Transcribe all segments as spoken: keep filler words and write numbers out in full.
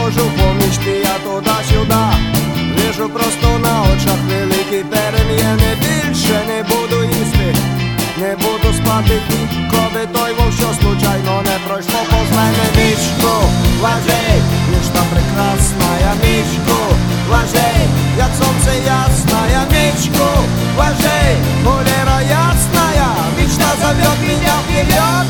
хожу по мечте я туда-сюда. Вижу просто на очах великі переміни. Більше не буду їсти, не буду спати ніколи. Той вов, що случайно не пройшло повз мене. Мічко, важей, ніж та прекрасна мічко, важей, як сонце ясная, мечку, важей, холера ясная, мечта зовет меня вперед.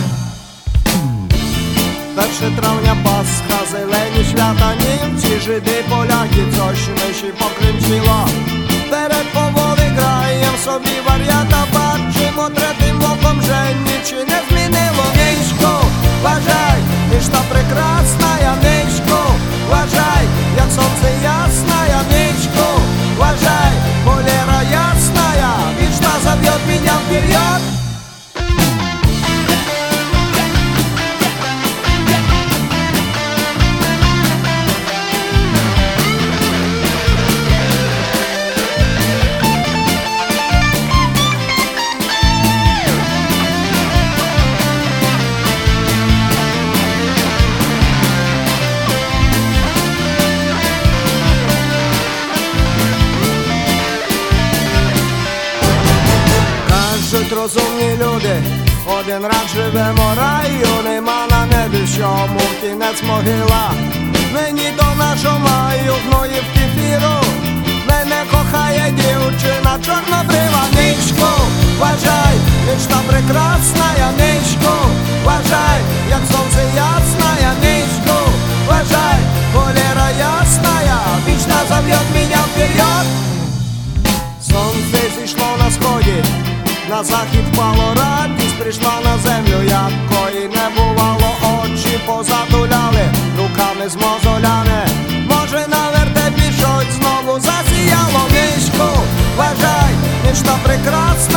Перше травня, Пасха, зелені свята, німці, жиди, поляки, coś ми się pokręciło. Перед поволи граєм собі вар'ята, бачимо третим оком, że nic się не змінило. Мечку, важай, мечта прекрасная, мечку, важай, як сонце ясная, мечку, уважай, холера ясная, мечта зовет меня вперед. Розумні люди, один раз живемо, раю нема на небі, всьому кінець могила. Мені до нашого маю гноїв кефіру, мене кохає дівчина чорнобрива. Мечку, вважай, мечта прекрасная, мечку, вважай, як сонце ясная, мечку, вважай, холера ясная, мечта зовет меня вперед. Сонце зійшло на сході, на захід впало, радість прийшла на землю, якої не бувало. Очі позатуляли, руками з мозолями, може на вертепі щось знову засіяло. Мечку, вважай, мечта прекрасна.